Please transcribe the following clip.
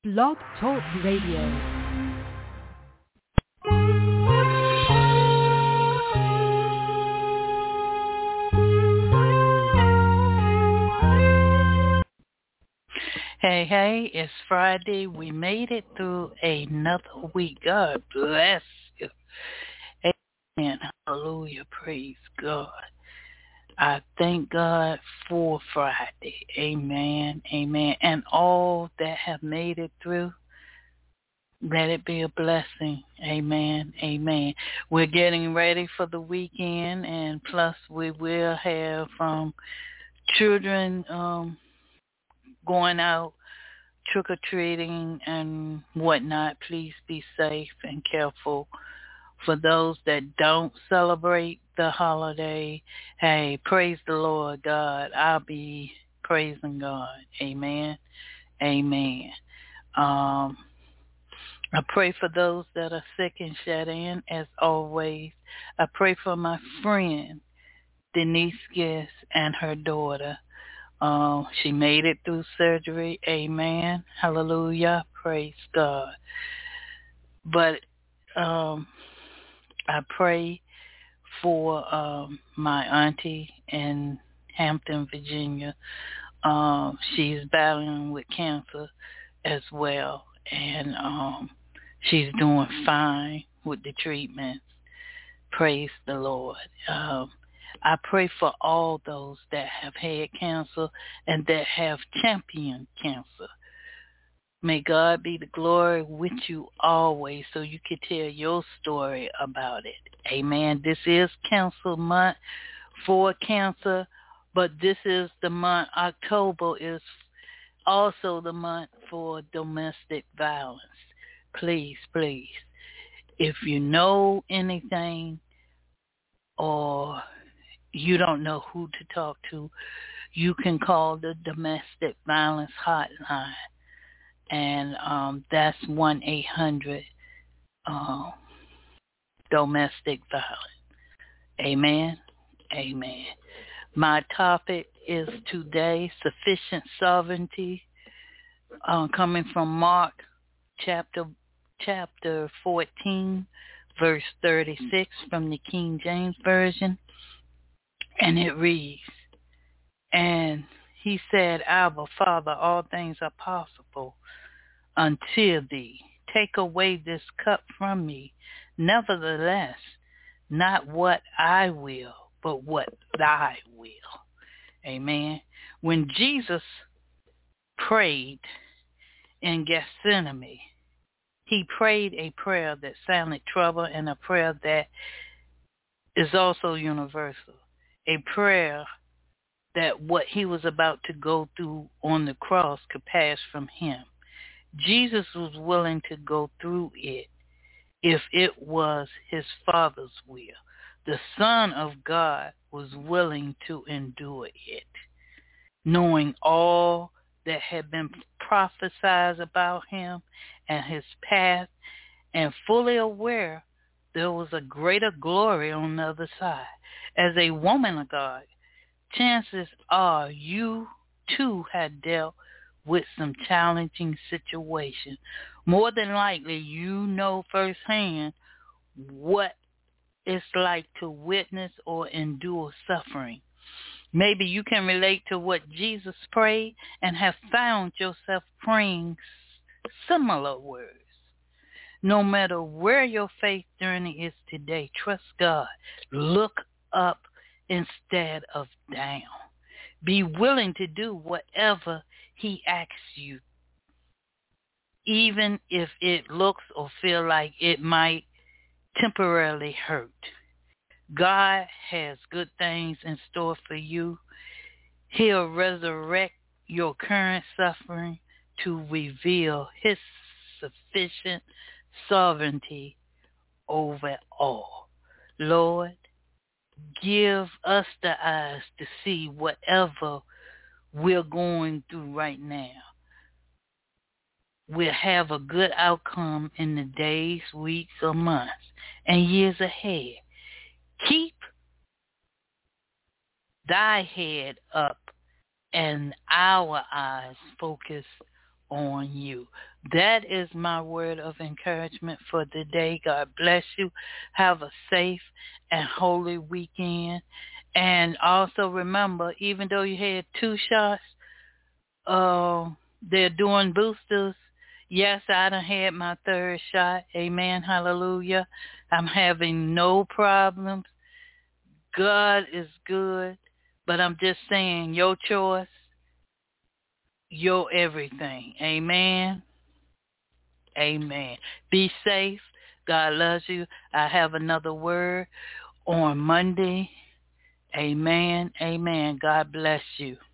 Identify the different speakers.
Speaker 1: Blog Talk Radio.
Speaker 2: Hey, it's Friday. We made it through another week. God bless you. Amen. Hallelujah. Praise God. I thank God for Friday. Amen. Amen. And all that have made it through, let it be a blessing. Amen. Amen. We're getting ready for the weekend, and plus we will have children going out trick-or-treating and whatnot. Please be safe and careful. For those that don't celebrate the holiday, hey, praise the Lord God. I'll be praising God. Amen. Amen. I pray for those that are sick and shut in, as always. I pray for my friend, Denise Giss, and her daughter. She made it through surgery. Amen. Hallelujah. Praise God. But I pray for my auntie in Hampton, Virginia. She's battling with cancer as well, and she's doing fine with the treatments. Praise the Lord. I pray for all those that have had cancer and that have championed cancer. May God be the glory with you always so you can tell your story about it. Amen. This is Cancer Month for cancer, but this is the month. October is also the month for domestic violence. Please, please, if you know anything or you don't know who to talk to, you can call the domestic violence hotline. And that's 1-800 domestic violence. Amen. Amen. My topic is today sufficient sovereignty, coming from Mark chapter 14, verse 36 from the King James Version. And it reads, and he said, Abba, Father, all things are possible until thee. Take away this cup from me. Nevertheless, not what I will, but what thy will. Amen. When Jesus prayed in Gethsemane, he prayed a prayer that sounded trouble and a prayer that is also universal. A prayer that what he was about to go through on the cross could pass from him. Jesus was willing to go through it if it was his Father's will. The Son of God was willing to endure it, knowing all that had been prophesied about him and his path, and fully aware there was a greater glory on the other side. As a woman of God, chances are you too had dealt with some challenging situations. More than likely, you know firsthand what it's like to witness or endure suffering. Maybe you can relate to what Jesus prayed and have found yourself praying similar words. No matter where your faith journey is today, trust God. Look up instead of down. Be willing to do whatever he asks you, even if it looks or feel like it might temporarily hurt. God has good things in store for you. He'll resurrect your current suffering to reveal his sufficient sovereignty over all. Lord, give us the eyes to see whatever we're going through right now. We'll have a good outcome in the days, weeks, or months, and years ahead. Keep thy head up and our eyes focused on you. That is my word of encouragement for the day. God bless you. Have a safe and holy weekend. And also remember, even though you had 2 shots, they're doing boosters. Yes, I done had my 3rd shot. Amen. Hallelujah. I'm having no problems. God is good. But I'm just saying, your choice, your everything. Amen. Amen. Be safe. God loves you. I have another word on Monday. Amen. Amen. God bless you.